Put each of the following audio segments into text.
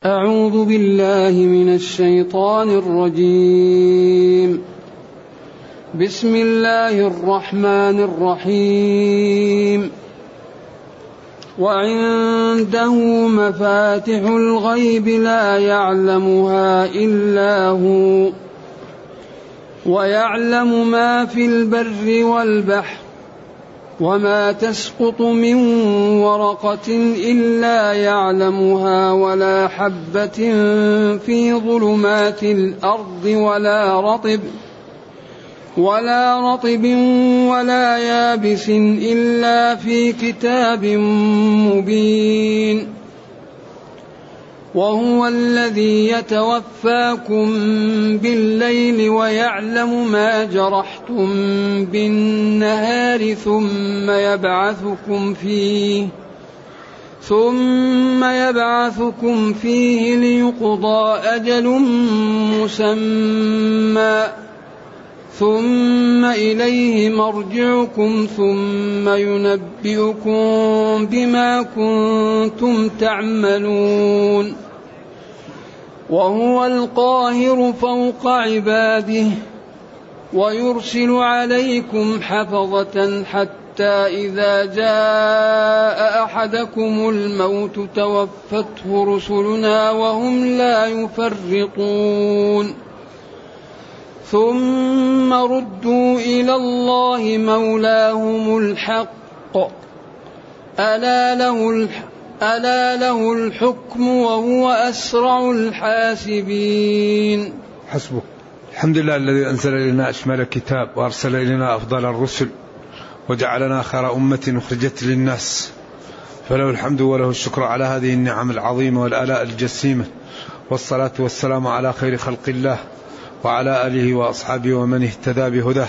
أعوذ بالله من الشيطان الرجيم. بسم الله الرحمن الرحيم. وعنده مفاتح الغيب لا يعلمها إلا هو ويعلم ما في البر والبحر وما تسقط من ورقة إلا يعلمها ولا حبة في ظلمات الأرض ولا رطب ولا يابس إلا في كتاب مبين. وهو الذي يتوفاكم بالليل ويعلم ما جرحتم بالنهار ثم يبعثكم فيه ليقضى أجل مسمى ثم إليه مرجعكم ثم ينبئكم بما كنتم تعملون. وهو القاهر فوق عباده ويرسل عليكم حفظة حتى إذا جاء أحدكم الموت توفته رسلنا وهم لا يفرطون ثم ردوا إلى الله مولاهم الحق ألا له الحكم وهو أسرع الحاسبين. حسبك. الحمد لله الذي أنزل إلينا أشمل الكتاب وأرسل إلينا أفضل الرسل وجعلنا خير أمة أخرجت للناس، فله الحمد وله الشكر على هذه النعم العظيمة والآلاء الجسيمة، والصلاة والسلام على خير خلق الله وعلى آله وأصحابه ومن اهتدى بهداه.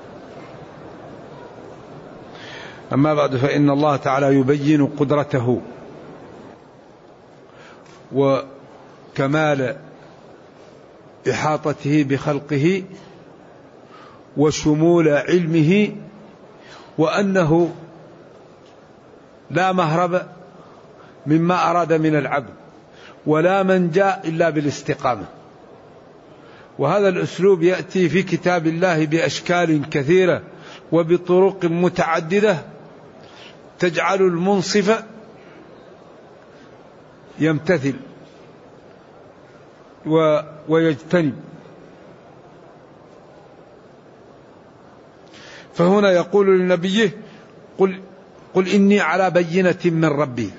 أما بعد، فإن الله تعالى يبين قدرته وكمال إحاطته بخلقه وشمول علمه، وأنه لا مهرب مما أراد من العبد ولا منجا إلا بالاستقامة. وهذا الأسلوب يأتي في كتاب الله بأشكال كثيرة وبطرق متعددة تجعل المنصف يمتثل ويجتنب. فهنا يقول لنبيه قل إني على بينة من ربي.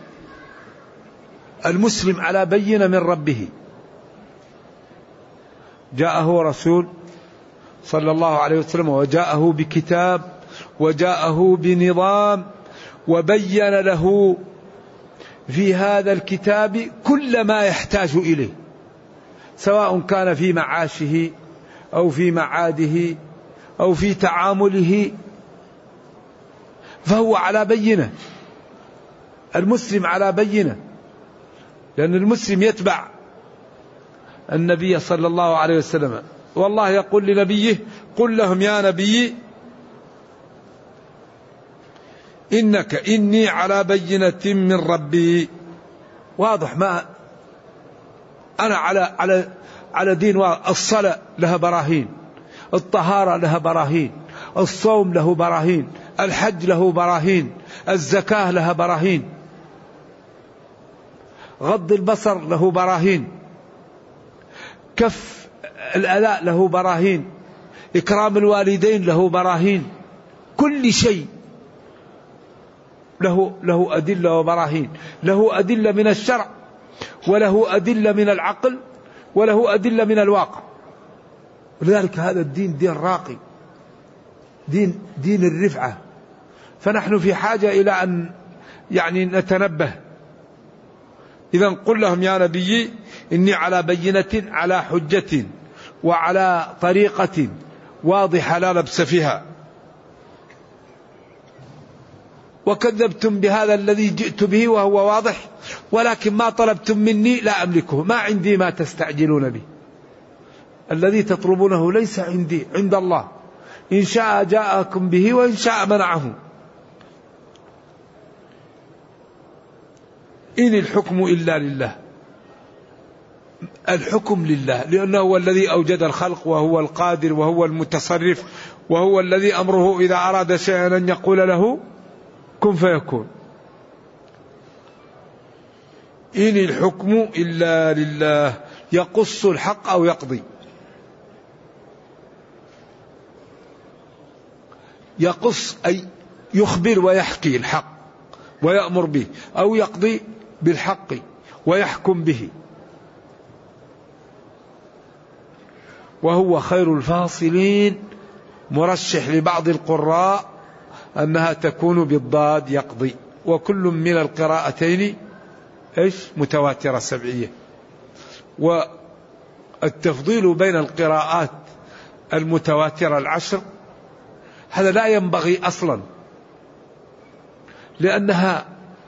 المسلم على بينة من ربه، جاءه رسول صلى الله عليه وسلم وجاءه بكتاب وجاءه بنظام وبين له في هذا الكتاب كل ما يحتاج إليه، سواء كان في معاشه أو في معاده أو في تعامله، فهو على بينة. المسلم على بينة، لأن المسلم يتبع النبي صلى الله عليه وسلم. والله يقول لنبيه قل لهم يا نبي إني على بينة من ربي. واضح، ما أنا على دين. الصلاة لها براهين، الطهارة لها براهين، الصوم له براهين، الحج له براهين، الزكاة لها براهين، غض البصر له براهين، كف الأذى له براهين، إكرام الوالدين له براهين. كل شيء له أدلة وبراهين، له أدلة من الشرع وله أدلة من العقل وله أدلة من الواقع. ولذلك هذا الدين دين راقي، دين الرفعة. فنحن في حاجة إلى أن نتنبه. إذن قل لهم يا نبي إني على بينة، على حجة وعلى طريقة واضحة لا لبس فيها، وكذبتم بهذا الذي جئت به وهو واضح، ولكن ما طلبتم مني لا أملكه، ما عندي ما تستعجلون به. الذي تطلبونه ليس عندي، عند الله، إن شاء جاءكم به وإن شاء منعه. إن الحكم إلا لله. الحكم لله، لأنه هو الذي أوجد الخلق وهو القادر وهو المتصرف وهو الذي أمره إذا أراد شيئا أن يقول له كن فيكون. إن الحكم إلا لله يقص الحق أو يقضي. يقص أي يخبر ويحكي الحق ويأمر به، أو يقضي بالحق ويحكم به، وهو خير الفاصلين. مرشح لبعض القراء أنها تكون بالضاد يقضي، وكل من القراءتين متواترة سبعية. والتفضيل بين القراءات المتواترة العشر هذا لا ينبغي أصلا، لأنها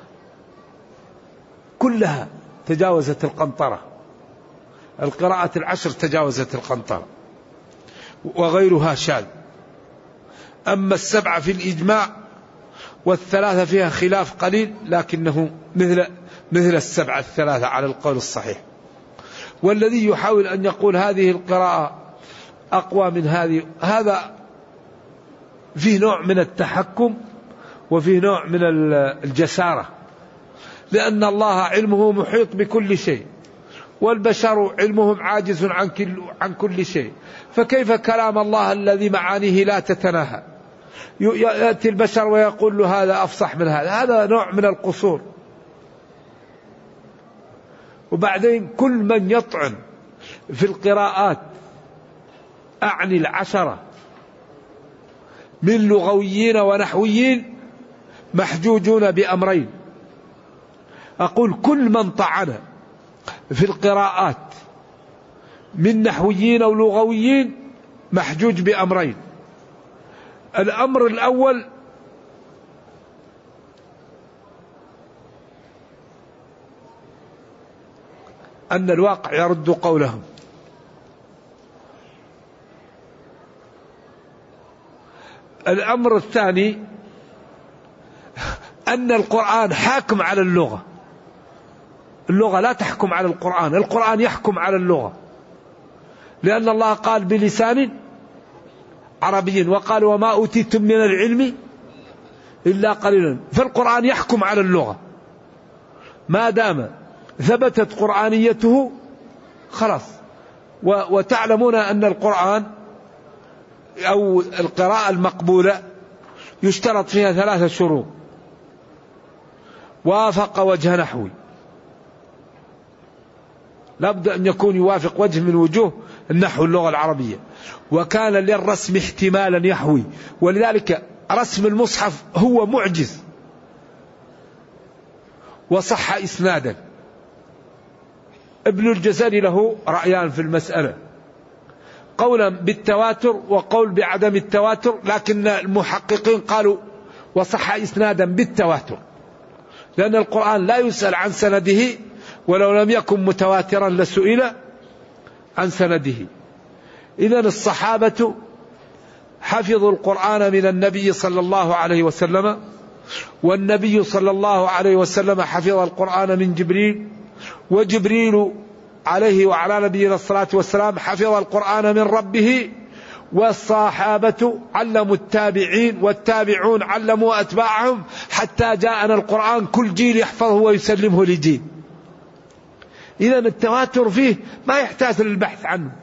كلها تجاوزت القنطرة. القراءة العشر تجاوزت القنطرة وغيرها شاذ. أما السبعة في الإجماع والثلاثة فيها خلاف قليل، لكنه مثل السبعة الثلاثة على القول الصحيح. والذي يحاول أن يقول هذه القراءة أقوى من هذه، هذا فيه نوع من التحكم وفيه نوع من الجسارة، لأن الله علمه محيط بكل شيء، والبشر علمهم عاجز عن كل شيء، فكيف كلام الله الذي معانيه لا تتناهى يأتي البشر ويقول له هذا أفصح من هذا؟ هذا نوع من القصور. وبعدين كل من يطعن في القراءات أعني العشرة من لغويين ونحويين محجوجون بأمرين. أقول كل من طعن في القراءات من نحويين أو لغويين محجوج بأمرين. الأمر الأول أن الواقع يرد قولهم. الأمر الثاني أن القرآن حاكم على اللغة. اللغة لا تحكم على القرآن، القرآن يحكم على اللغة، لأن الله قال بلسان عربي، وقال وما أوتيتم من العلم إلا قليلا. فالقرآن يحكم على اللغة ما دام ثبتت قرآنيته خلاص. وتعلمون أن القرآن أو القراءة المقبولة يشترط فيها 3 شروط: وافق وجه نحوي، لابد أن يكون يوافق وجه من وجوه النحو اللغة العربية، وكان للرسم احتمالا يحوي، ولذلك رسم المصحف هو معجز، وصح إسنادا. ابن الجزري له رأيان في المسألة، قولا بالتواتر وقول بعدم التواتر، لكن المحققين قالوا وصح إسنادا بالتواتر، لأن القرآن لا يسأل عن سنده، ولو لم يكن متواترا لسئل عن سنده. إذن الصحابة حفظوا القرآن من النبي صلى الله عليه وسلم، والنبي صلى الله عليه وسلم حفظ القرآن من جبريل، وجبريل عليه وعلى نبينا الصلاة والسلام حفظ القرآن من ربه، والصحابة علموا التابعين، والتابعون علموا أتباعهم، حتى جاءنا القرآن كل جيل يحفظه ويسلمه لجيل. إذن التواتر فيه ما يحتاج للبحث عنه.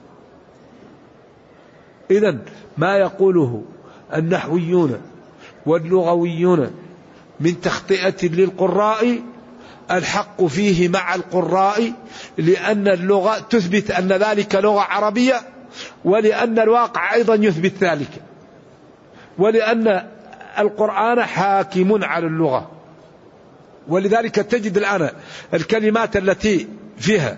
إذن ما يقوله النحويون واللغويون من تخطئة للقراء الحق فيه مع القراء، لأن اللغة تثبت أن ذلك لغة عربية، ولأن الواقع أيضا يثبت ذلك، ولأن القرآن حاكم على اللغة. ولذلك تجد الآن الكلمات التي فيها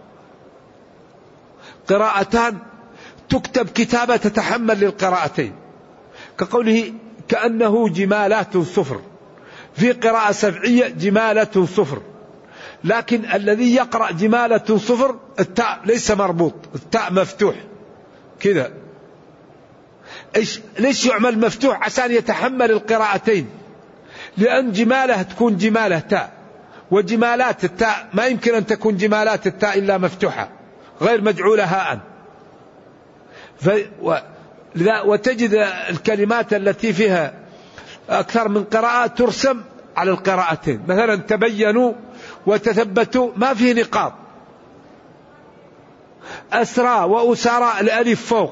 قراءتان تكتب كتابة تتحمل للقراءتين، كقوله كأنه جمالات صفر، في قراءة سبعية جمالة صفر، لكن الذي يقرأ جمالة صفر التاء ليس مربوط، التاء مفتوح كذا. ليش يعمل مفتوح؟ عشان يتحمل القراءتين، لأن جماله تكون جماله تاء، وجمالات التاء ما يمكن أن تكون جمالات التاء إلا مفتوحة غير مجعولة هاء. وتجد الكلمات التي فيها أكثر من قراءة ترسم على القراءتين، مثلا تبينوا وتثبتوا ما فيه نقاط. أسرى وأسارى الألف فوق.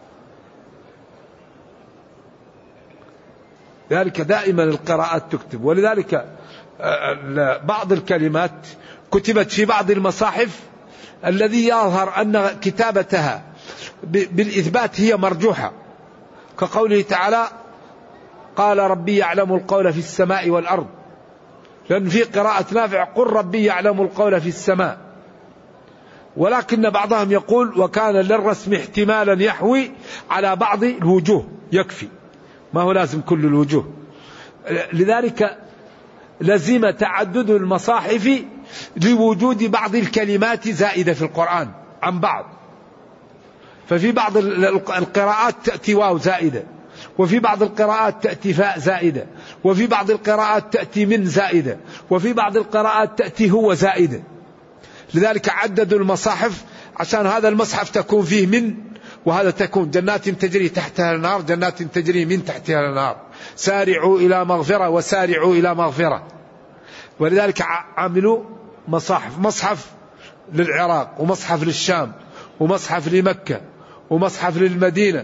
ذلك دائما القراءات تكتب. ولذلك بعض الكلمات كتبت في بعض المصاحف الذي يظهر أن كتابتها بالإثبات هي مرجوحة، كقوله تعالى قال ربي يعلم القول في السماء والأرض، لأن في قراءة نافع قل ربي يعلم القول في السماء. ولكن بعضهم يقول وكان للرسم احتمالا يحوي على بعض الوجوه، يكفي ما هو لازم كل الوجوه. لذلك لزم تعدد المصاحف لوجود بعض الكلمات زائدة في القرآن عن بعض. ففي بعض القراءات تأتي واو زائدة، وفي بعض القراءات تأتي فاء زائدة، وفي بعض القراءات تأتي من زائدة، وفي بعض القراءات تأتي هو زائدة. لذلك عددوا المصاحف عشان هذا المصحف تكون فيه من، وهذا تكون جنات تجري تحتها النار، جنات تجري من تحتها النار، سارعوا إلى مغفرة وسارعوا إلى مغفرة. ولذلك عملوا مصاحف، مصحف للعراق ومصحف للشام ومصحف لمكة ومصحف للمدينة.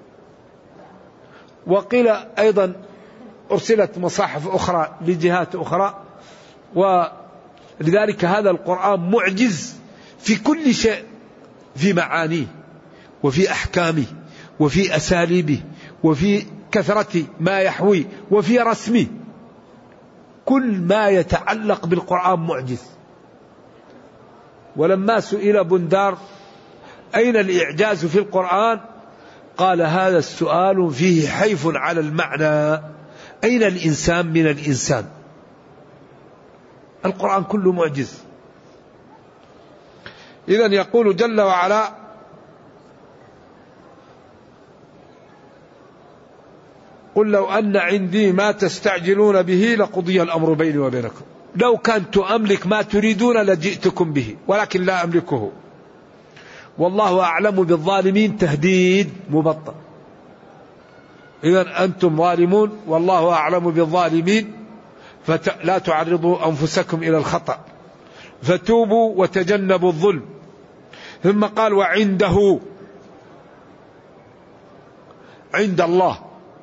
وقيل أيضا أرسلت مصاحف أخرى لجهات أخرى. ولذلك هذا القرآن معجز في كل شيء، في معانيه وفي أحكامه وفي أساليبه وفي كثرة ما يحوي وفي رسمه. كل ما يتعلق بالقرآن معجز. ولما سئل بندار أين الإعجاز في القرآن قال هذا السؤال فيه حيف على المعنى، أين الإنسان من الإنسان؟ القرآن كله معجز. إذن يقول جل وعلا قل لو أن عندي ما تستعجلون به لقضي الأمر بيني وبينكم، لو كنت أملك ما تريدون لجئتكم به ولكن لا أملكه، والله أعلم بالظالمين تهديد مبطل. إذن أنتم ظالمون والله أعلم بالظالمين، فلا تعرضوا أنفسكم إلى الخطأ، فتوبوا وتجنبوا الظلم. ثم قال وعنده، عند الله.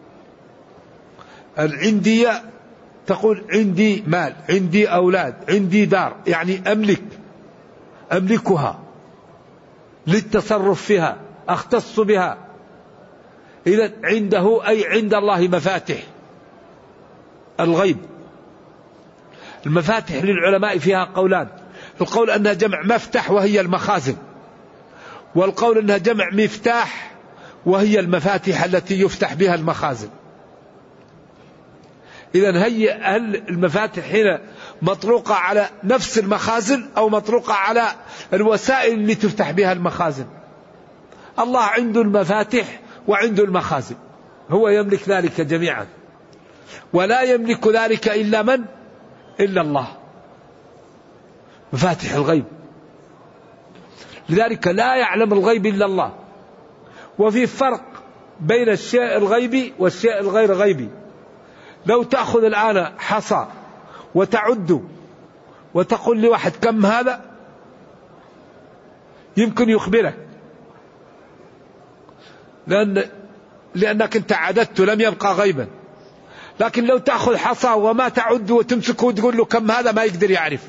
العندية تقول عندي مال، عندي أولاد، عندي دار، يعني أملكها للتصرف فيها، أختص بها. إذن عنده أي عند الله مفاتح الغيب. المفاتح للعلماء فيها قولان، القول أنها جمع مفتح وهي المخازن، والقول أنها جمع مفتاح وهي المفاتح التي يفتح بها المخازن. إذن هل المفاتح هنا مطروقة على نفس المخازن أو مطروقة على الوسائل اللي تفتح بها المخازن؟ الله عنده المفاتح وعنده المخازن، هو يملك ذلك جميعا، ولا يملك ذلك إلا من؟ إلا الله، مفاتح الغيب. لذلك لا يعلم الغيب إلا الله. وفي فرق بين الشيء الغيبي والشيء الغير غيبي. لو تأخذ الآن حصى وتعد وتقول لواحد كم هذا، يمكن يخبرك، لأنك انت عددت لم يبقى غيبا. لكن لو تأخذ حصى وما تعد وتمسكه وتقول له كم هذا، ما يقدر يعرف.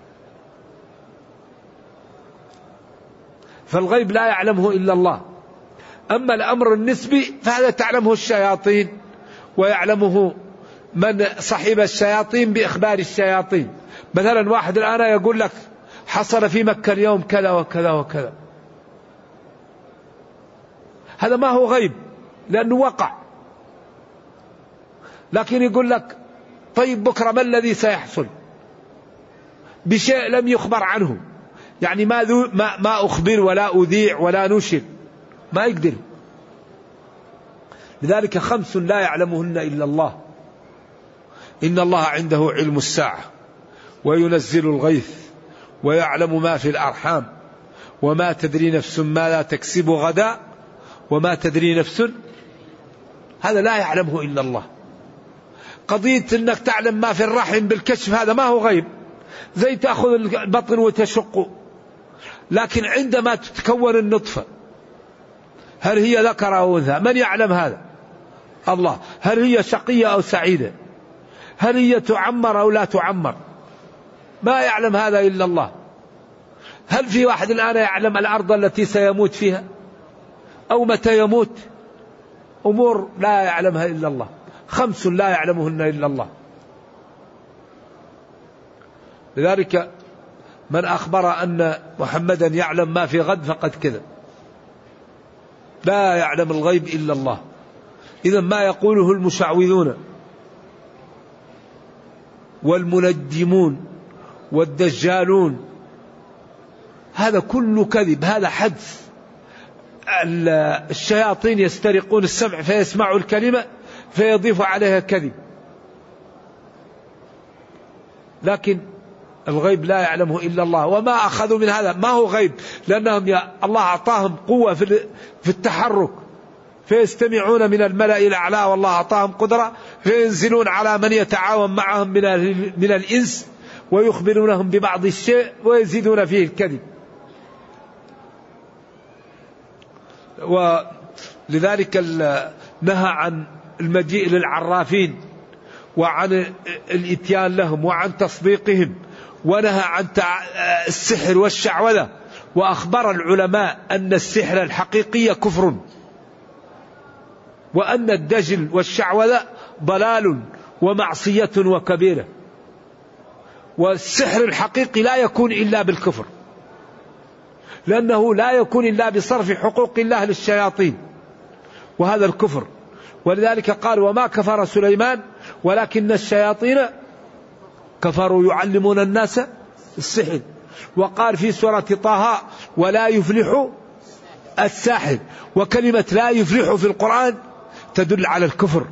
فالغيب لا يعلمه إلا الله. أما الأمر النسبي فهذا تعلمه الشياطين، ويعلمه من صحب الشياطين بإخبار الشياطين. مثلا واحد الآن يقول لك حصل في مكة اليوم كذا وكذا وكذا، هذا ما هو غيب لأنه وقع. لكن يقول لك طيب بكرة ما الذي سيحصل بشيء لم يخبر عنه، يعني ما أخبر ولا أذيع ولا نشر، ما يقدر. لذلك 5 لا يعلمهن إلا الله. إن الله عنده علم الساعة وينزل الغيث ويعلم ما في الأرحام وما تدري نفس ما لا تكسب غدا وما تدري نفس، هذا لا يعلمه إلا الله. قضية أنك تعلم ما في الرحم بالكشف هذا ما هو غيب، زي تأخذ البطن وتشقه، لكن عندما تتكون النطفة هل هي ذكر أو أنثى؟ من يعلم هذا؟ الله. هل هي شقية أو سعيدة؟ هل هي تعمر أو لا تعمر؟ ما يعلم هذا إلا الله. هل في واحد الآن يعلم الأرض التي سيموت فيها أو متى يموت؟ أمور لا يعلمها إلا الله، 5 لا يعلمهن إلا الله. لذلك من أخبر أن محمدا يعلم ما في غد فقد كذب، لا يعلم الغيب إلا الله. إذا ما يقوله المشعوذون والمنجمون والدجالون هذا كله كذب، هذا حدث. الشياطين يسترقون السمع فيسمعوا الكلمة فيضيف عليها كذب، لكن الغيب لا يعلمه إلا الله. وما أخذوا من هذا ما هو غيب، لأنهم الله أعطاهم قوة في التحرك، فيستمعون من الملأ الأعلى، والله أعطاهم قدرة فينزلون على من يتعاون معهم من الإنس ويخبرونهم ببعض الشيء ويزيدون فيه الكذب. ولذلك نهى عن المجيء للعرافين وعن الاتيان لهم وعن تصديقهم، ونهى عن السحر والشعوذة. وأخبر العلماء أن السحر الحقيقي كفر، وأن الدجل والشعوذة ضلال ومعصية وكبيرة. والسحر الحقيقي لا يكون إلا بالكفر، لأنه لا يكون إلا بصرف حقوق الله للشياطين، وهذا الكفر. ولذلك قال وما كفر سليمان ولكن الشياطين كفروا يعلمون الناس السحر. وقال في سورة طه ولا يفلح الساحر، وكلمة لا يفلح في القرآن تدل على الكفر.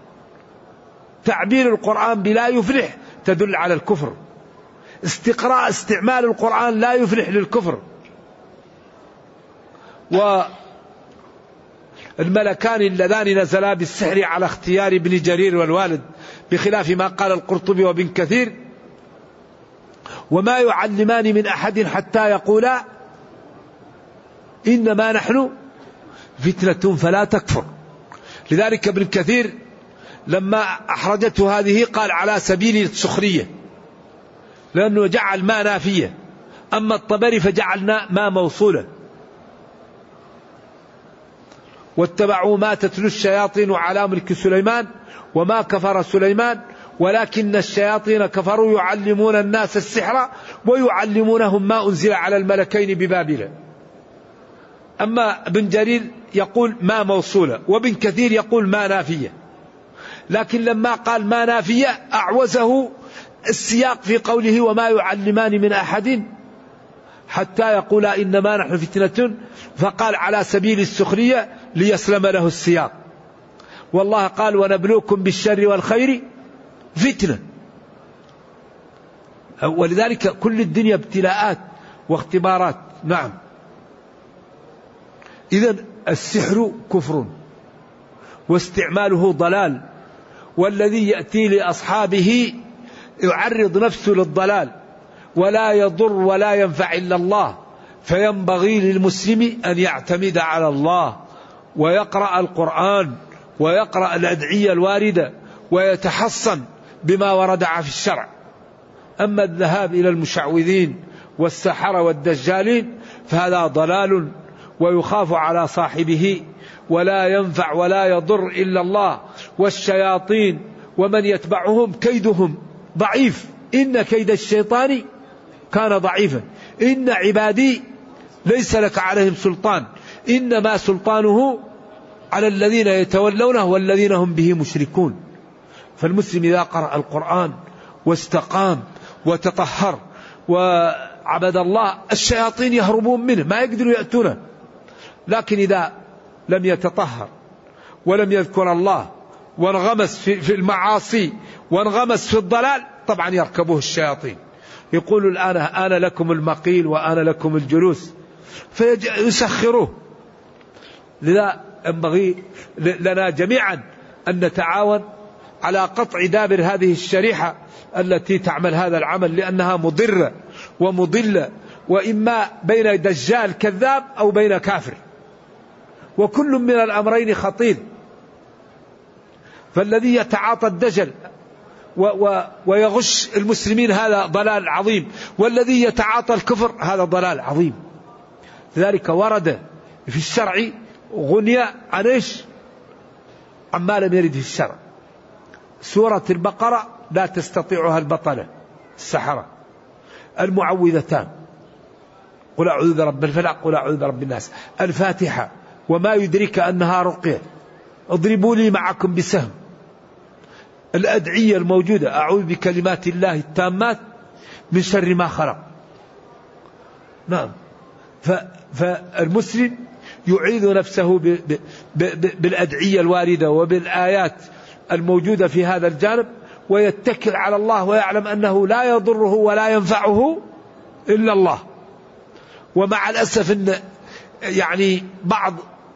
تعبير القرآن بلا يفلح تدل على الكفر. استعمال القرآن لا يفلح للكفر. والملكان اللذان نزلا بالسحر على اختيار ابن جرير والوالد، بخلاف ما قال القرطبي وابن كثير وما يعلمان من أحد حتى يقولا إنما نحن فتنة فلا تكفر. لذلك ابن كثير لما أحرجته هذه قال على سبيل السخرية، لأنه جعل ما نافية. أما الطبري فجعلنا ما موصولة. واتبعوا ما تتلو الشياطين على ملك سليمان وما كفر سليمان ولكن الشياطين كفروا يعلمون الناس السحر ويعلمونهم ما أنزل على الملكين ببابل. أما ابن جرير يقول ما موصولة، وابن كثير يقول ما نافية. لكن لما قال ما نافية أعوزه السياق في قوله وما يعلمان من أحد حتى يقولا إنما نحن فتنة، فقال على سبيل السخرية ليسلم له السياق. والله قال ونبلوكم بالشر والخير فتنة. ولذلك كل الدنيا ابتلاءات واختبارات. نعم. إذن السحر كفر واستعماله ضلال، والذي يأتي لأصحابه يعرض نفسه للضلال ولا يضر ولا ينفع إلا الله. فينبغي للمسلم أن يعتمد على الله ويقرأ القرآن ويقرأ الأدعية الواردة ويتحصن بما ورد في الشرع. أما الذهاب إلى المشعوذين والسحرة والدجالين فهذا ضلال ويخاف على صاحبه ولا ينفع ولا يضر إلا الله. والشياطين ومن يتبعهم كيدهم ضعيف، إن كيد الشيطان كان ضعيفا. إن عبادي ليس لك عليهم سلطان، إنما سلطانه على الذين يتولونه والذين هم به مشركون. فالمسلم إذا قرأ القرآن واستقام وتطهر وعبد الله الشياطين يهربون منه، ما يقدروا يأتونه. لكن إذا لم يتطهر ولم يذكر الله وانغمس في المعاصي وانغمس في الضلال طبعا يركبه الشياطين. يقول الآن آن لكم المقيل وآن لكم الجلوس، فيسخروه. لذا ينبغي لنا جميعا أن نتعاون على قطع دابر هذه الشريحة التي تعمل هذا العمل، لأنها مضرة ومضلة، وإما بين دجال كذاب أو بين كافر، وكل من الأمرين خطير. فالذي يتعاطى الدجل ويغش المسلمين هذا ضلال عظيم، والذي يتعاطى الكفر هذا ضلال عظيم. لذلك ورد في الشرع غنية عن إيش؟ عما لم يرد في الشرع. سورة البقرة لا تستطيعها البطلة السحرة. المعوذتان قل أعوذ برب الفلق قل أعوذ برب الناس. الفاتحة وما يدرك أنها رقية. اضربوا لي معكم بسهم. الأدعية الموجودة أعوذ بكلمات الله التامات من شر ما خلق. نعم. فالمسلم يعيذ نفسه بالأدعية الواردة وبالآيات الموجودة في هذا الجانب، ويتكل على الله ويعلم أنه لا يضره ولا ينفعه إلا الله. ومع الأسف أن يعني بعض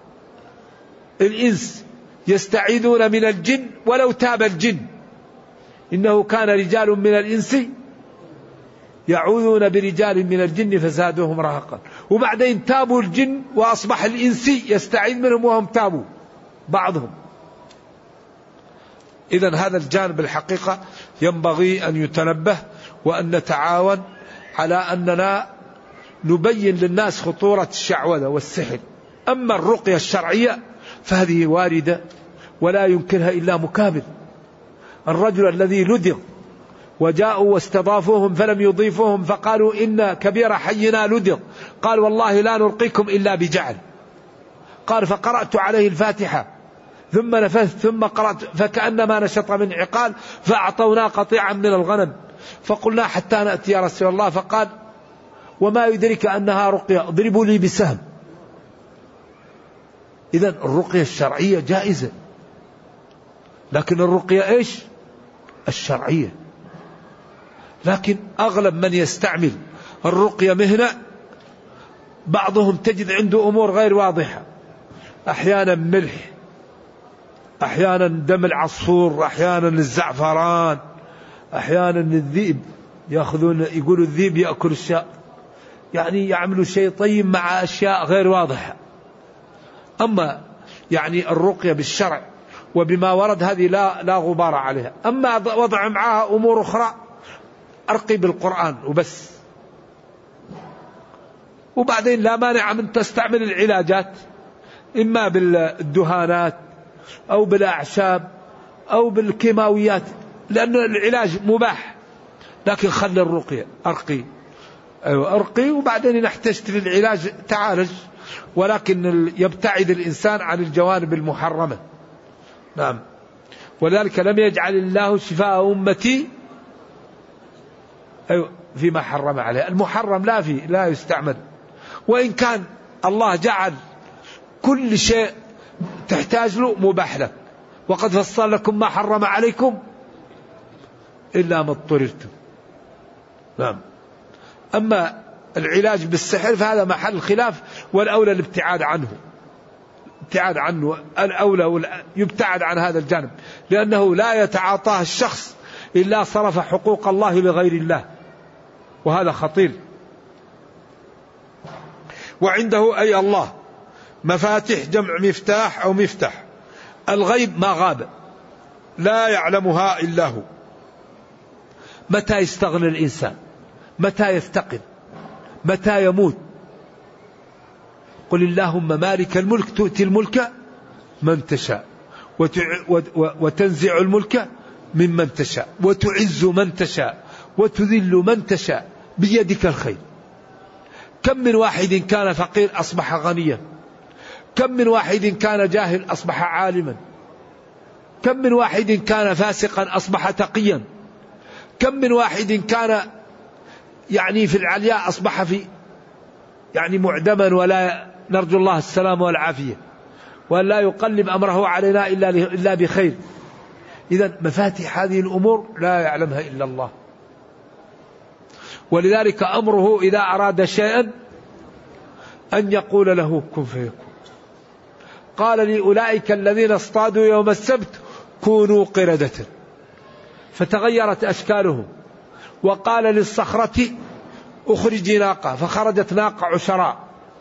الإنس يستعيذون من الجن ولو تاب الجن. إنه كان رجال من الإنس يعوذون برجال من الجن فزادوهم رهقا. وبعدين تابوا الجن وأصبح الإنس يستعيذ منهم وهم تابوا بعضهم. إذن هذا الجانب الحقيقة ينبغي أن يتنبه، وأن نتعاون على أننا نبين للناس خطورة الشعوذة والسحر. أما الرقية الشرعية فهذه واردة ولا ينكرها إلا مكابر. الرجل الذي لدغ وجاءوا واستضافوهم فلم يضيفوهم فقالوا إن كبير حينا لدغ، قال والله لا نرقيكم إلا بجعل. قال فقرأت عليه الفاتحة ثم نفثت ثم قرأت فكأنما نشط من عقال، فأعطونا قطيعا من الغنم فقلنا حتى نأتي يا رسول الله، فقال وما يدرك أنها رقية اضربوا لي بسهم. إذن الرقية الشرعية جائزة، لكن الرقية إيش؟ الشرعية. لكن أغلب من يستعمل الرقية مهنة، بعضهم تجد عنده أمور غير واضحة، أحيانا ملح، أحيانا دم العصفور، أحيانا الزعفران، أحيانا الذئب، يأخذون يقولوا الذئب يأكل الشاء، يعني يعملوا شيء طيب مع أشياء غير واضحة. أما يعني الرقية بالشرع وبما ورد هذه لا غبار عليها. أما وضع معها أمور أخرى أرقي بالقرآن وبس. وبعدين لا مانع من تستعمل العلاجات، إما بالدهانات أو بالأعشاب أو بالكيماويات، لأن العلاج مباح، لكن خلي الرقية أرقي وبعدين إن احتجت للعلاج تعالج، ولكن يبتعد الإنسان عن الجوانب المحرمة. نعم. ولذلك لم يجعل الله شفاء أمتي فيما حرم عليه. المحرم لا يستعمل، وإن كان الله جعل كل شيء تحتاج له مباح لك، وقد فصل لكم ما حرم عليكم إلا ما اضطررتم. نعم. أما العلاج بالسحر فهذا محل خلاف، والأولى الابتعاد عنه، الأولى يبتعد عن هذا الجانب، لأنه لا يتعاطاه الشخص إلا صرف حقوق الله لغير الله، وهذا خطير. وعنده أي الله مفاتيح، جمع مفتاح أو مفتاح. الغيب ما غاب لا يعلمها إلا هو. متى يستغني الإنسان؟ متى يفتقد؟ متى يموت؟ قل اللهم مالك الملك تؤتي الملك من تشاء وتنزع الملك ممن تشاء وتعز من تشاء وتذل من تشاء بيدك الخير. كم من واحد كان فقير أصبح غنيا، كم من واحد كان جاهل أصبح عالما، كم من واحد كان فاسقا أصبح تقيا، كم من واحد كان يعني في العلياء أصبح في يعني معدما، ولا نرجو الله السلام والعافية، ولا يقلب أمره علينا إلا بخير. إذن مفاتيح هذه الأمور لا يعلمها إلا الله. ولذلك أمره إذا أراد شيئا أن يقول له كن فيكون. قال لأولئك الذين اصطادوا يوم السبت كونوا قردة فتغيرت أشكالهم، وقال للصخرة أخرجي ناقة فخرجت ناقة عشراء،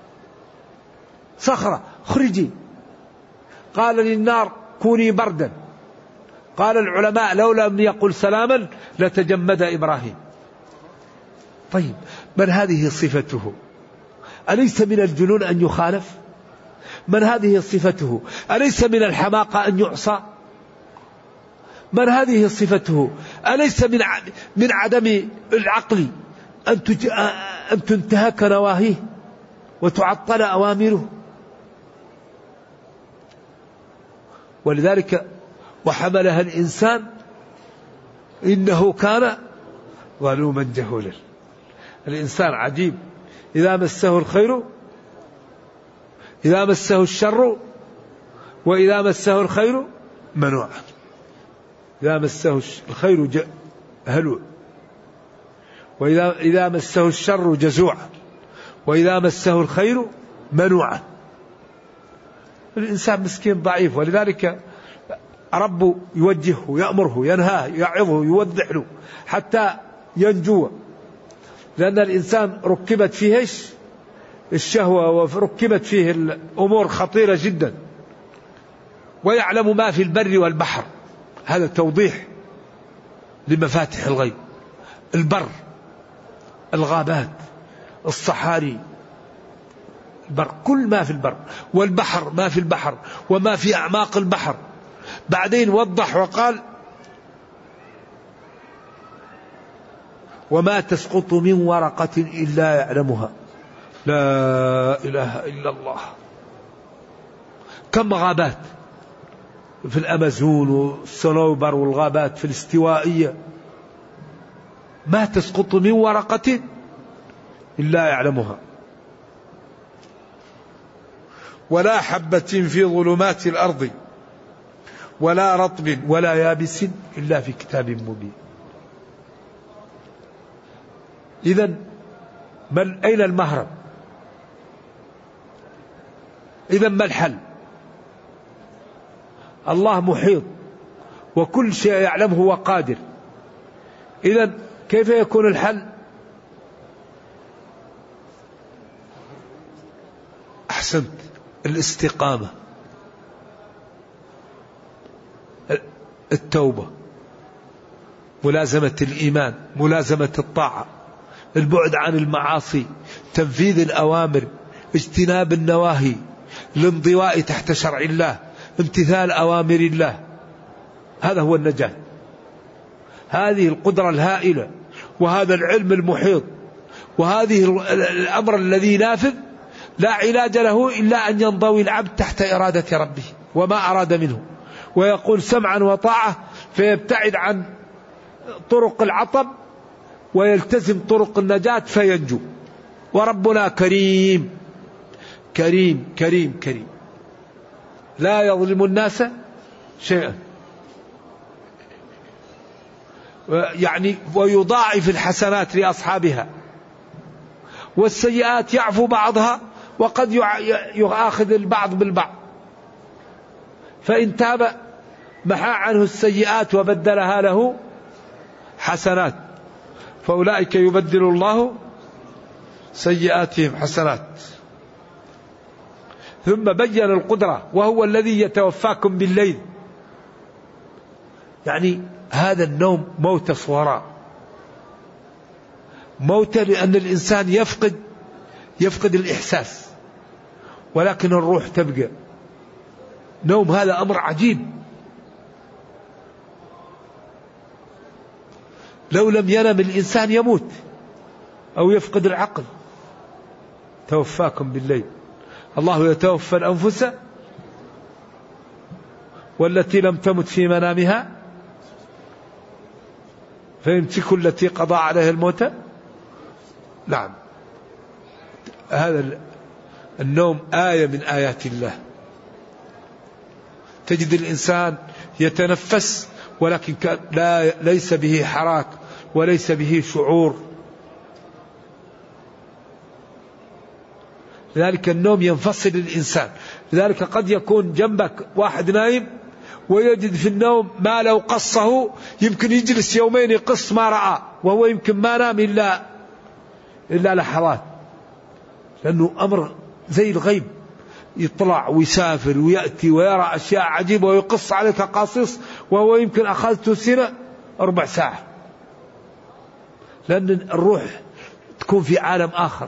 صخرة اخرجي. قال للنار كوني بردا. قال العلماء لو لم يقل سلاما لتجمد إبراهيم. طيب من هذه صفته؟ أليس من الجنون أن يخالف؟ من هذه صفته؟ أليس من الحماقة أن يعصى؟ من هذه صفته؟ أليس من عدم العقل أن تنتهك نواهيه وتعطل أوامره؟ ولذلك وحملها الإنسان إنه كان ظلوما جهولا. الإنسان عجيب، إذا مسه الخير، إذا مسه الشر، وإذا مسه الخير منوعا. إذا مسه الخير هلوع، وإذا مسه الشر جزوعا، وإذا مسه الخير منوعا. الإنسان مسكين ضعيف، ولذلك ربه يوجهه، يأمره، ينهاه، يعظه، يوضح له حتى ينجو. لأن الإنسان ركبت فيه الشهوة، وركبت فيه الأمور خطيرة جدا، ويعلم ما في البر والبحر. هذا توضيح لمفاتح الغيب. البر، الغابات، الصحاري، البر، كل ما في البر، والبحر ما في البحر، وما في أعماق البحر. بعدين وضح وقال وما تسقط من ورقة إلا يعلمها. لا إله إلا الله. كم غابات في الأمازون والصنوبر والغابات في الاستوائية، ما تسقط من ورقة إلا يعلمها، ولا حبة في ظلمات الأرض ولا رطب ولا يابس إلا في كتاب مبين. إذن أين المهرب؟ إذن ما الحل؟ الله محيط وكل شيء يعلمه وقادر. إذن كيف يكون الحل؟ أحسنت، الاستقامة، التوبة، ملازمة الإيمان، ملازمة الطاعة، البعد عن المعاصي، تنفيذ الأوامر، اجتناب النواهي، الانضواء تحت شرع الله، امتثال أوامر الله. هذا هو النجاة. هذه القدرة الهائلة، وهذا العلم المحيط، وهذه الأمر الذي نافذ لا علاج له إلا أن ينضوي العبد تحت إرادة ربه وما أراد منه، ويقول سمعا وطاعة، فيبتعد عن طرق العطب ويلتزم طرق النجاة فينجو. وربنا كريم كريم كريم كريم، لا يظلم الناس شيئا، يعني ويضاعف الحسنات لأصحابها، والسيئات يعفو بعضها وقد يؤاخذ البعض بالبعض. فإن تاب محى عنه السيئات وبدلها له حسنات، فأولئك يبدل الله سيئاتهم حسنات. ثم بين القدرة، وهو الذي يتوفاكم بالليل. يعني هذا النوم موت صوراء، موت لأن الإنسان يفقد الإحساس، ولكن الروح تبقى. نوم هذا أمر عجيب. لو لم ينم الإنسان يموت أو يفقد العقل. توفاكم بالليل. الله يتوفى الأنفس والتي لم تمت في منامها فيمسك التي قضى عليها الموت. نعم، هذا النوم آية من آيات الله. تجد الإنسان يتنفس ولكن ليس به حراك وليس به شعور، لذلك النوم ينفصل الإنسان. لذلك قد يكون جنبك واحد نايم ويجد في النوم ما لو قصه يمكن يجلس يومين يقص ما رأى، وهو يمكن ما نام إلا لحظات، لأنه أمر زي الغيب، يطلع ويسافر ويأتي ويرى أشياء عجيبة ويقص عليك قصص وهو يمكن أخذته سنة 4 ساعة، لأن الروح تكون في عالم آخر.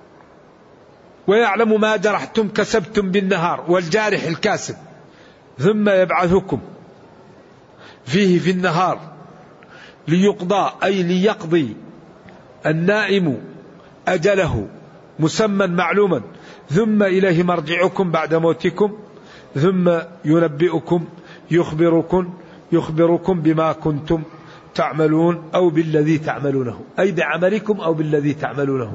ويعلم ما جرحتم كسبتم بالنهار والجارح الكاسب، ثم يبعثكم فيه في النهار ليقضى، أي ليقضي النائم أجله مسمى معلوما، ثم إليه مرجعكم بعد موتكم، ثم ينبئكم يخبركم بما كنتم تعملون أو بالذي تعملونه، أي بعملكم أو بالذي تعملونه.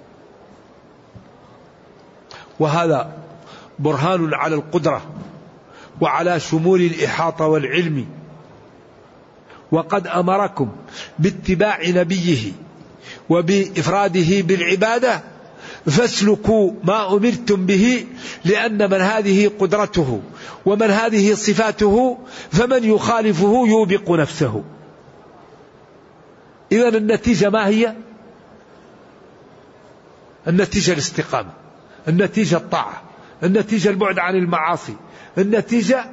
وهذا برهان على القدرة وعلى شمول الإحاطة والعلم. وقد أمركم باتباع نبيه وبإفراده بالعبادة، فاسلكوا ما أمرتم به، لأن من هذه قدرته ومن هذه صفاته فمن يخالفه يوبق نفسه. إذن النتيجة ما هي؟ النتيجة الاستقامة، النتيجة الطاعة، النتيجة البعد عن المعاصي، النتيجة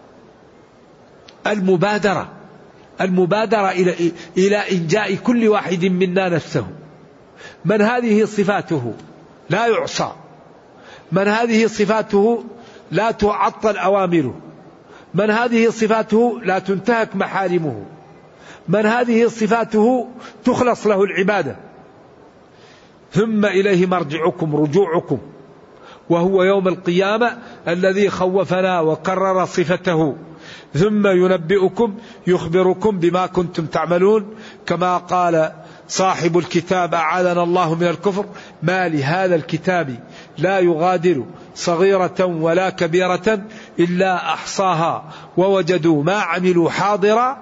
المبادرة إلى إنجاء كل واحد منا نفسه. من هذه صفاته لا يعصى، من هذه صفاته لا تعطل أوامره، من هذه صفاته لا تنتهك محارمه، من هذه صفاته تخلص له العبادة. ثم إليه مرجعكم رجوعكم، وهو يوم القيامة الذي خوفنا وكرر صفته. ثم ينبئكم يخبركم بما كنتم تعملون، كما قال صاحب الكتاب أعاذنا الله من الكفر: ما لهذا الكتاب لا يغادر صغيرة ولا كبيرة إلا أحصاها ووجدوا ما عملوا حاضرا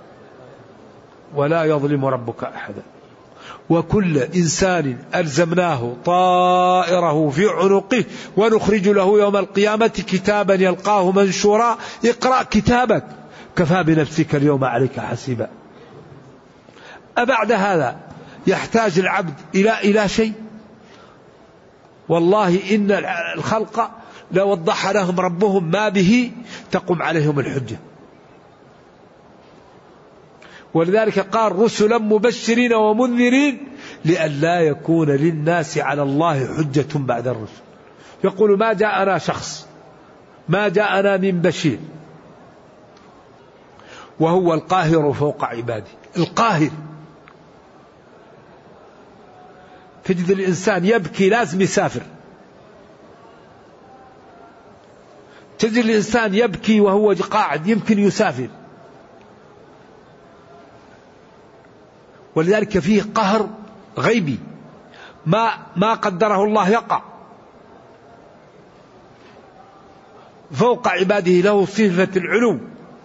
ولا يظلم ربك أحدا. وكل إنسان ألزمناه طائره في عنقه ونخرج له يوم القيامة كتابا يلقاه منشورا اقرأ كتابك كفى بنفسك اليوم عليك حسيبا. أبعد هذا يحتاج العبد إلى شيء؟ والله إن الخلق لوضح لهم ربهم ما به تقوم عليهم الحجة. ولذلك قال: رسلا مبشرين ومنذرين لئلا يكون للناس على الله حجة بعد الرسل. يقول: ما جاءنا شخص، ما جاءنا من بشير. وهو القاهر فوق عباده، القاهر. تجد الإنسان يبكي لازم يسافر، تجد الإنسان يبكي وهو قاعد يمكن يسافر. ولذلك فيه قهر غيبي ما قدره الله يقع فوق عباده، له صفة العلو.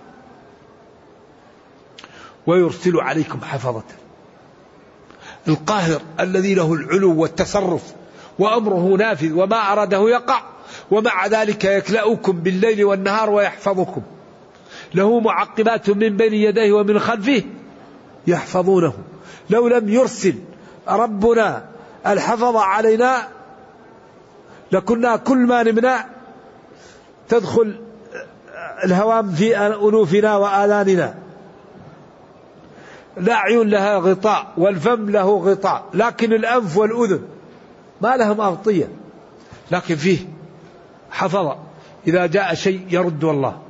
ويرسل عليكم حفظة، القاهر الذي له العلو والتصرف وأمره نافذ وما أراده يقع، ومع ذلك يكلأكم بالليل والنهار ويحفظكم. له معقبات من بين يديه ومن خلفه يحفظونه. لو لم يرسل ربنا الحفظ علينا لكنا كل ما نمنع تدخل الهوام في أنوفنا وآذاننا. لا عيون لها غطاء والفم له غطاء، لكن الأنف والأذن ما لهم أغطية، لكن فيه حفظ. إذا جاء شيء يرد الله.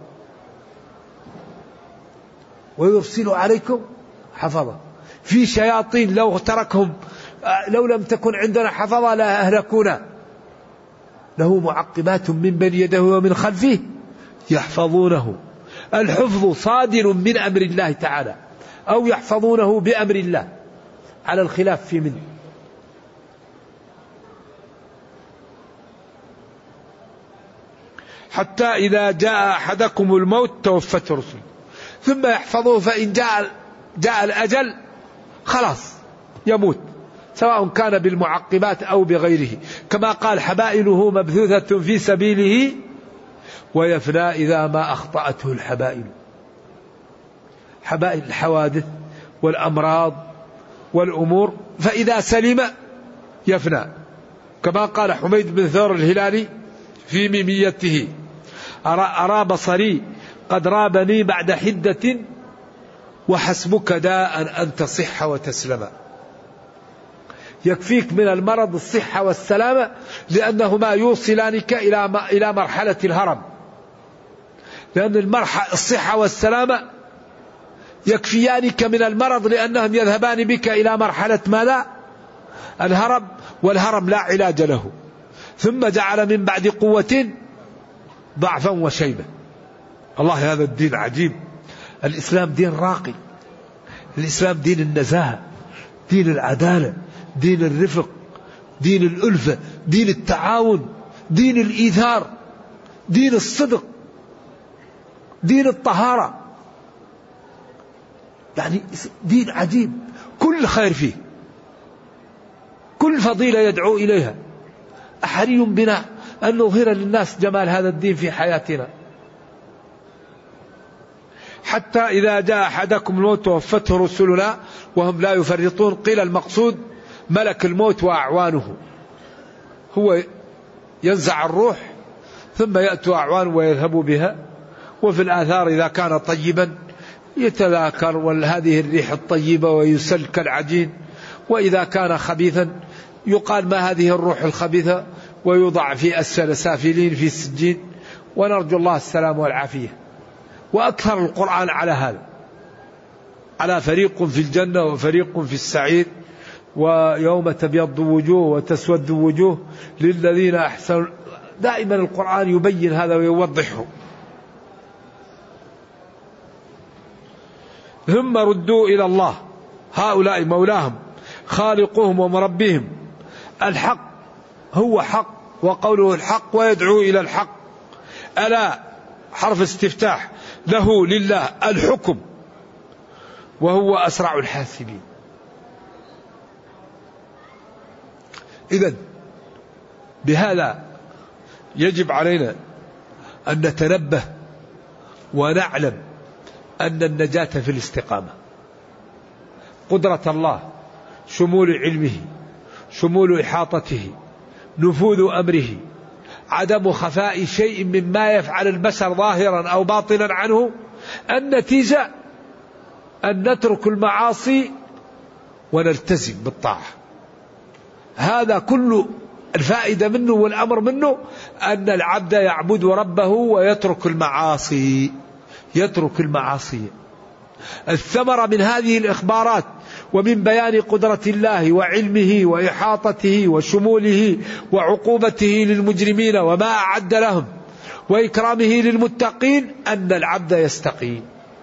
ويرسل عليكم حفظة. في شياطين لو تركهم، لو لم تكن عندنا حفظة لا أهلكونا. له معقبات من بين يده ومن خلفه يحفظونه. الحفظ صادر من أمر الله تعالى، أو يحفظونه بأمر الله على الخلاف في منه. حتى إذا جاء أحدكم الموت توفته رسله ثم يحفظه، فإن جاء الأجل خلاص يموت. سواء كان بالمعقبات أو بغيره، كما قال حبائله مبثوثة في سبيله ويفنى إذا ما أخطأته الحبائل. حبائل الحوادث والأمراض والأمور، فإذا سلم يفنى، كما قال حميد بن ثور الهلالي في ميميته: أرى بصري قد رابني بعد حدة وحسبك داء أن تصح وتسلم. يكفيك من المرض الصحة والسلامة، لأنهما يوصلانك إلى مرحلة الهرم، لأن الصحة والسلامة يكفيانك من المرض، لأنهم يذهبان بك إلى مرحلة ماذا؟ الهرم، والهرم لا علاج له. ثم جعل من بعد قوة ضعفا وشيبة. الله هذا الدين عجيب. الإسلام دين راقي، الإسلام دين النزاهة، دين العدالة، دين الرفق، دين الألفة، دين التعاون، دين الإيثار، دين الصدق، دين الطهارة. يعني دين عجيب، كل خير فيه، كل فضيلة يدعو إليها. أحري بنا أن نظهر للناس جمال هذا الدين في حياتنا، حتى إذا جاء أحدكم الموت ووفته رسلنا وهم لا يفرطون. قيل المقصود ملك الموت وأعوانه، هو ينزع الروح ثم يأتوا أعوان ويذهبوا بها. وفي الآثار إذا كان طيبا يتذاكر وهذه الريح الطيبة ويسل كالعجين، وإذا كان خبيثا يقال ما هذه الروح الخبيثة ويوضع في أسفل سافلين في السجين، ونرجو الله السلام والعافية. وأكثر القرآن على هذا، على فريق في الجنة وفريق في السعير، ويوم تبيض وجوه وتسود وجوه للذين أحسنوا. دائما القرآن يبين هذا ويوضحه. ثم ردوا إلى الله، هؤلاء مولاهم خالقهم ومربيهم. الحق هو حق، وقوله الحق ويدعو إلى الحق. ألا حرف استفتاح، له لله الحكم وهو أسرع الحاسبين. إذن بهذا يجب علينا أن نتنبه ونعلم أن النجاة في الاستقامة. قدرة الله، شمول علمه، شمول إحاطته، نفوذ أمره، عدم خفاء شيء مما يفعل البشر ظاهرا أو باطنا عنه. النتيجة أن نترك المعاصي ونلتزم بالطاعة. هذا كل الفائدة منه والأمر منه أن العبد يعبد ربه ويترك المعاصي، يترك المعاصي. الثمرة من هذه الإخبارات ومن بيان قدرة الله وعلمه وإحاطته وشموله وعقوبته للمجرمين وما أعد لهم وإكرامه للمتقين أن العبد يستقيم.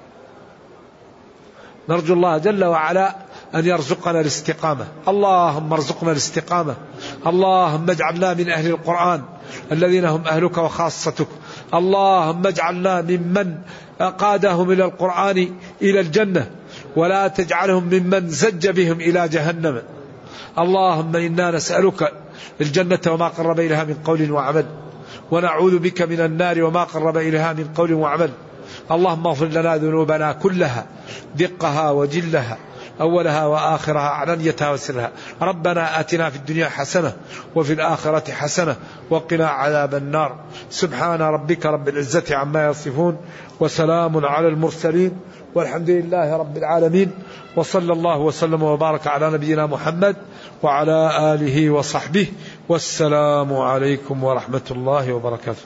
نرجو الله جل وعلا أن يرزقنا الاستقامة. اللهم ارزقنا الاستقامة. اللهم اجعلنا من أهل القرآن الذين هم أهلك وخاصتك. اللهم اجعلنا ممن قادهم إلى القرآن إلى الجنة، ولا تجعلهم ممن زج بهم إلى جهنم. اللهم إنا نسألك الجنة وما قرب إليها من قول وعمل، ونعوذ بك من النار وما قرب إليها من قول وعمل. اللهم اغفر لنا ذنوبنا كلها، دقها وجلها، أولها وآخرها، علانيتها وسرها. ربنا آتنا في الدنيا حسنة وفي الآخرة حسنة وقنا عذاب النار. سبحان ربك رب العزة عما يصفون، وسلام على المرسلين، والحمد لله رب العالمين. وصلى الله وسلم وبارك على نبينا محمد وعلى آله وصحبه، والسلام عليكم ورحمة الله وبركاته.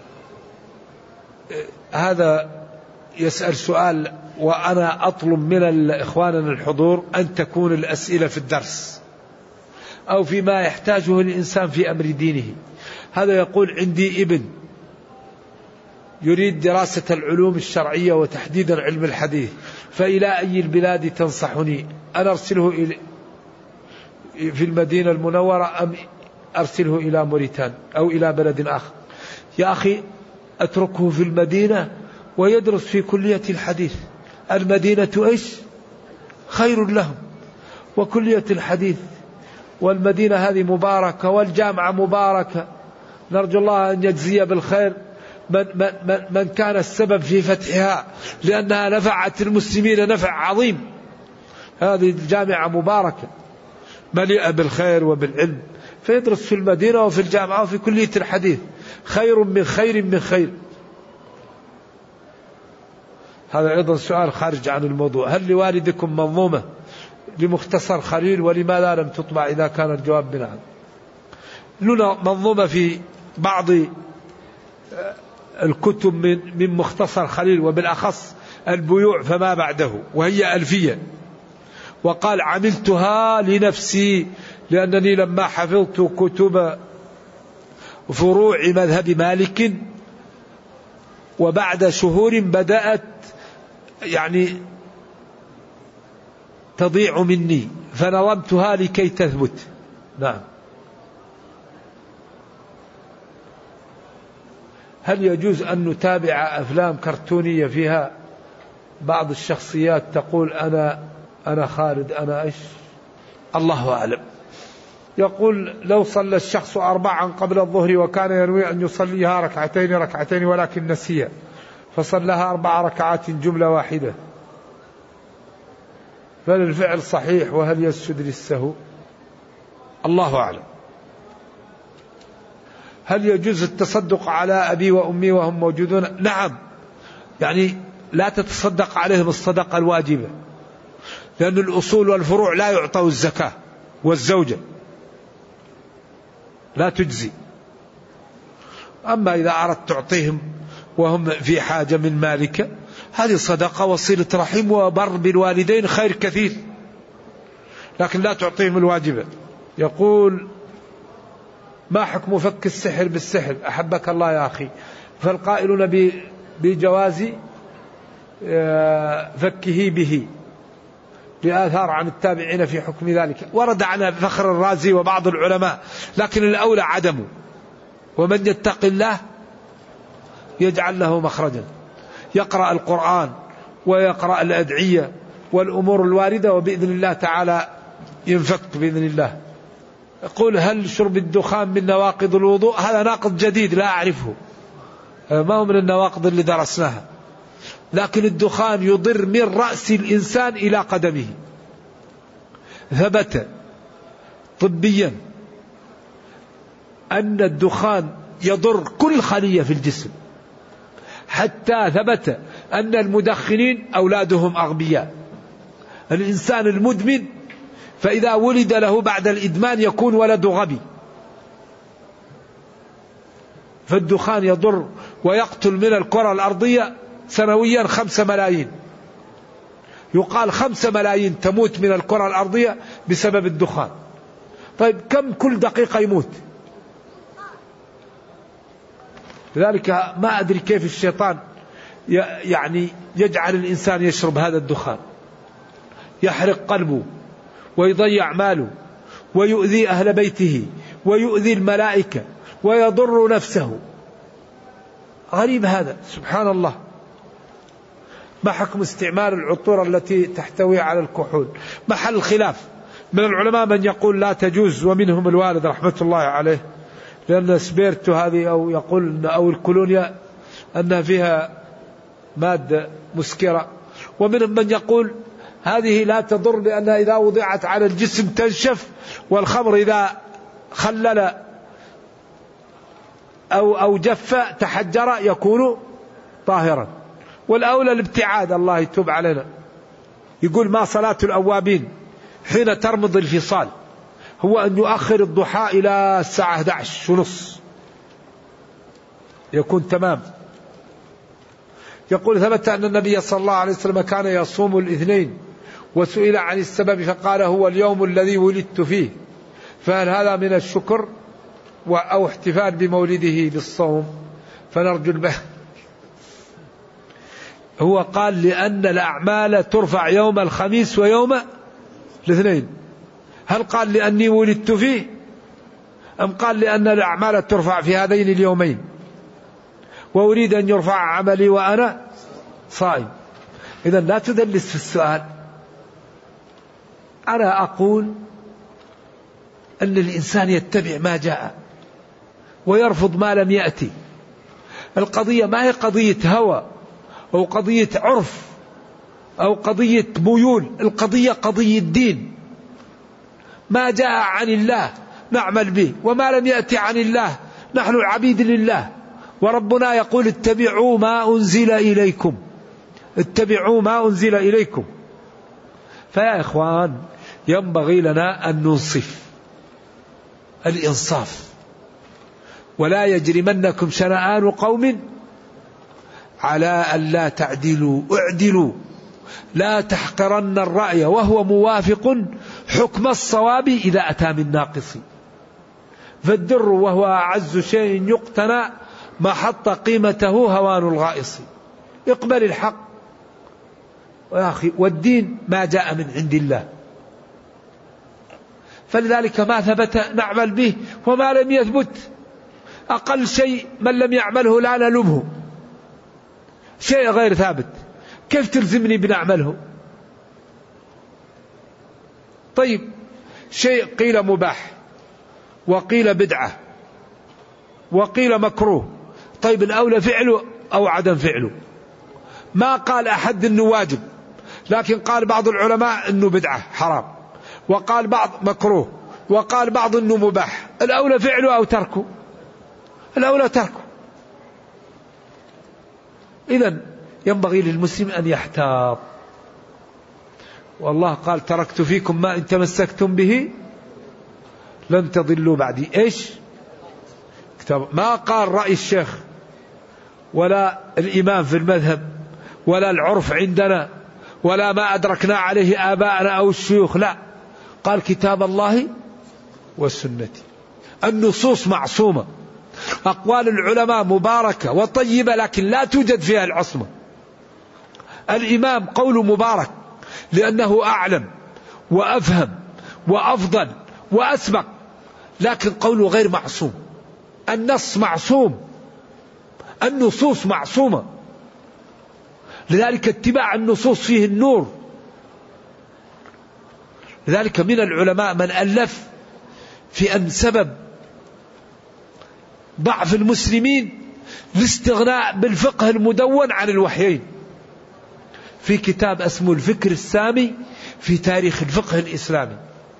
هذا يسأل سؤال، وأنا أطلب من إخواننا الحضور أن تكون الأسئلة في الدرس أو فيما يحتاجه الإنسان في أمر دينه. هذا يقول: عندي ابن يريد دراسة العلوم الشرعية وتحديدا علم الحديث، فإلى أي البلاد تنصحني؟ أنا أرسله في المدينة المنورة أم أرسله إلى موريتان أو إلى بلد آخر؟ يا أخي أتركه في المدينة ويدرس في كلية الحديث. المدينة إيش؟ خير لهم، وكلية الحديث والمدينة هذه مباركة والجامعة مباركة، نرجو الله أن يجزي بالخير من كان السبب في فتحها، لأنها نفعت المسلمين نفع عظيم. هذه الجامعة مباركة مليئة بالخير وبالعلم، فيدرس في المدينة وفي الجامعة وفي كلية الحديث، خير من خير من خير. هذا أيضا سؤال خارج عن الموضوع. هل لوالدكم منظومة لمختصر خليل ولماذا لم تطبع إذا كان الجواب بنعم؟ لنا منظومة في بعض الكتب من مختصر خليل، وبالأخص البيوع فما بعده، وهي ألفية. وقال عملتها لنفسي لأنني لما حفظت كتب فروع مذهب مالك وبعد شهور بدأت تضيع مني فنظمتها لكي تثبت. نعم. هل يجوز أن نتابع أفلام كرتونية فيها بعض الشخصيات تقول أنا خالد أنا إيش؟ الله أعلم. يقول لو صلى الشخص 4 قبل الظهر وكان ينوي أن يصليها ركعتين ولكن نسيها فصلىها 4 ركعات جملة واحدة، فالفعل صحيح وهل يسجد للسهو؟ الله أعلم. هل يجوز التصدق على أبي وأمي وهم موجودون؟ نعم، لا تتصدق عليهم الصدقة الواجبة، لأن الأصول والفروع لا يعطوا الزكاة، والزوجة لا تجزي. أما إذا أردت تعطيهم وهم في حاجة من مالك، هذه صدقة وصلة رحم وبر بالوالدين خير كثير، لكن لا تعطيهم الواجبة. يقول ما حكم فك السحر بالسحر أحبك الله يا أخي؟ فالقائلون بجواز فكه به لآثار عن التابعين في حكم ذلك، ورد عن فخر الرازي وبعض العلماء، لكن الأولى عدمه. ومن يتق الله يجعل له مخرجا، يقرأ القرآن ويقرأ الأدعية والأمور الواردة، وبإذن الله تعالى ينفك بإذن الله. يقول هل شرب الدخان من نواقض الوضوء؟ هذا ناقض جديد لا أعرفه، ما هو من النواقض اللي درسناها، لكن الدخان يضر من رأس الإنسان إلى قدمه. ثبت طبيا أن الدخان يضر كل خلية في الجسم، حتى ثبت أن المدخنين أولادهم أغبياء. الإنسان المدمن فإذا ولد له بعد الإدمان يكون ولده غبي. فالدخان يضر ويقتل من الكرة الأرضية سنويا 5 ملايين، يقال 5 ملايين تموت من الكرة الأرضية بسبب الدخان. طيب كم كل دقيقة يموت؟ لذلك ما أدري كيف الشيطان يجعل الإنسان يشرب هذا الدخان، يحرق قلبه ويضيع ماله ويؤذي أهل بيته ويؤذي الملائكة ويضر نفسه. غريب هذا، سبحان الله. ما حكم استعمال العطور التي تحتوي على الكحول؟ محل خلاف من العلماء، من يقول لا تجوز ومنهم الوالد رحمة الله عليه، لأن سبيرتو هذه أو يقول أو الكولونيا أنها فيها مادة مسكرة، ومنهم من يقول هذه لا تضر لأنها إذا وضعت على الجسم تنشف، والخمر إذا خلل أو جف تحجر يكون طاهرا. والأولى الابتعاد، الله يتوب علينا. يقول ما صلاة الأوابين حين ترمض الفصال؟ هو أن يؤخر الضحى إلى الساعة 11:30 يكون تمام. يقول ثبت أن النبي صلى الله عليه وسلم كان يصوم الاثنين، وسئل عن السبب فقال هو اليوم الذي ولدت فيه، فهل هذا من الشكر أو احتفال بمولده بالصوم؟ فنرجو البحث. هو قال لأن الأعمال ترفع يوم الخميس ويوم الاثنين. هل قال لأني ولدت فيه أم قال لأن الأعمال ترفع في هذين اليومين وأريد أن يرفع عملي وأنا صائم؟ إذن لا تدلس في السؤال. أنا أقول أن الإنسان يتبع ما جاء ويرفض ما لم يأتي. القضية ما هي قضية هوى أو قضية عرف أو قضية ميول، القضية قضية دين. ما جاء عن الله نعمل به، وما لم يأتي عن الله نحن العبيد لله. وربنا يقول اتبعوا ما أنزل إليكم، اتبعوا ما أنزل إليكم. فيا إخوان ينبغي لنا أن ننصف، الإنصاف. ولا يجرمنكم شنآن قوم على أن لا تعدلوا، اعدلوا. لا تحقرن الرأي وهو موافق حكم الصواب إذا أتى من ناقص. فالدر وهو أعز شيء يقتنى ما حط قيمته هوان الغائص. اقبل الحق يا أخي، والدين ما جاء من عند الله. فلذلك ما ثبت نعمل به، وما لم يثبت أقل شيء من لم يعمله لا نلومه. شيء غير ثابت كيف تلزمني بنعمله؟ طيب شيء قيل مباح وقيل بدعة وقيل مكروه، طيب الأولى فعله أو عدم فعله؟ ما قال أحد أنه واجب، لكن قال بعض العلماء أنه بدعة حرام، وقال بعض مكروه، وقال بعض أنه مباح. الأولى فعله أو تركه؟ الأولى تركه. إذن ينبغي للمسلم أن يحتاط. والله قال تركت فيكم ما إن تمسكتم به لن تضلوا بعدي. إيش؟ كتاب. ما قال رأي الشيخ ولا الإمام في المذهب ولا العرف عندنا ولا ما أدركنا عليه آباءنا أو الشيوخ، لا، قال كتاب الله والسنة. النصوص معصومة، أقوال العلماء مباركة وطيبة لكن لا توجد فيها العصمة. الإمام قوله مبارك لأنه أعلم وأفهم وأفضل وأسبق، لكن قوله غير معصوم. النص معصوم، النصوص معصومة، لذلك اتباع النصوص فيه النور. لذلك من العلماء من ألف في أن سبب ضعف المسلمين الاستغناء بالفقه المدون عن الوحيين، في كتاب اسمه الفكر السامي في تاريخ الفقه الإسلامي.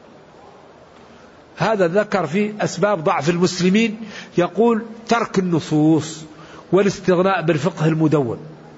هذا ذكر في أسباب ضعف المسلمين، يقول ترك النصوص والاستغناء بالفقه المدون.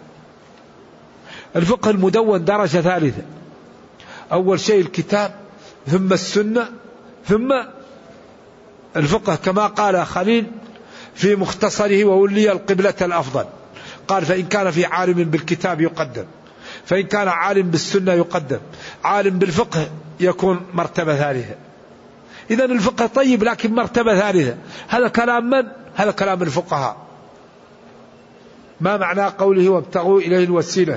الفقه المدون درجة ثالثة، أول شيء الكتاب ثم السنة ثم الفقه، كما قال خليل في مختصره وولي القبلة الأفضل، قال فإن كان في عالم بالكتاب يقدم، فإن كان عالم بالسنة يقدم، عالم بالفقه يكون مرتبة ثالثة. إذن الفقه طيب لكن مرتبة ثالثة. هذا كلام من؟ هذا كلام الفقهاء. ما معنى قوله وابتغوا إليه الوسيلة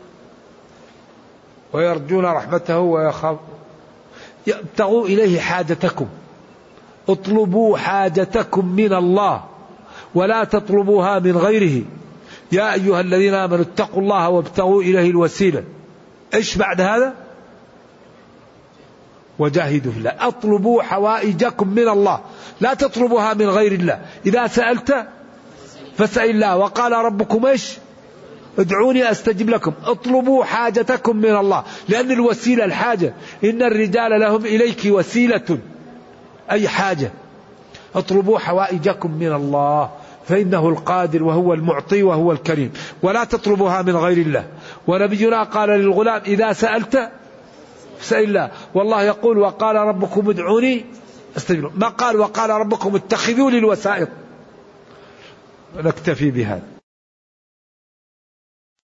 ويرجون رحمته ويخاف؟ يبتغوا إليه حاجتكم، اطلبوا حاجتكم من الله ولا تطلبوها من غيره. يا أيها الذين آمنوا اتقوا الله وابتغوا إليه الوسيلة. إيش بعد هذا؟ وجاهدوا في الله. اطلبوا حوائجكم من الله، لا تطلبوها من غير الله. إذا سألت فاسأل الله، وقال ربكم إيش؟ ادعوني أستجب لكم. اطلبوا حاجتكم من الله، لأن الوسيلة الحاجة. إن الرجال لهم إليك وسيلة، أي حاجة. اطلبوا حوائجكم من الله فإنه القادر وهو المعطي وهو الكريم، ولا تطلبوها من غير الله. ونبينا قال للغلام إذا سألت فاسأل الله، والله يقول وقال ربكم ادعوني استجب لكم، ما قال وقال ربكم اتخذوا لي الوسائط. نكتفي بهذا.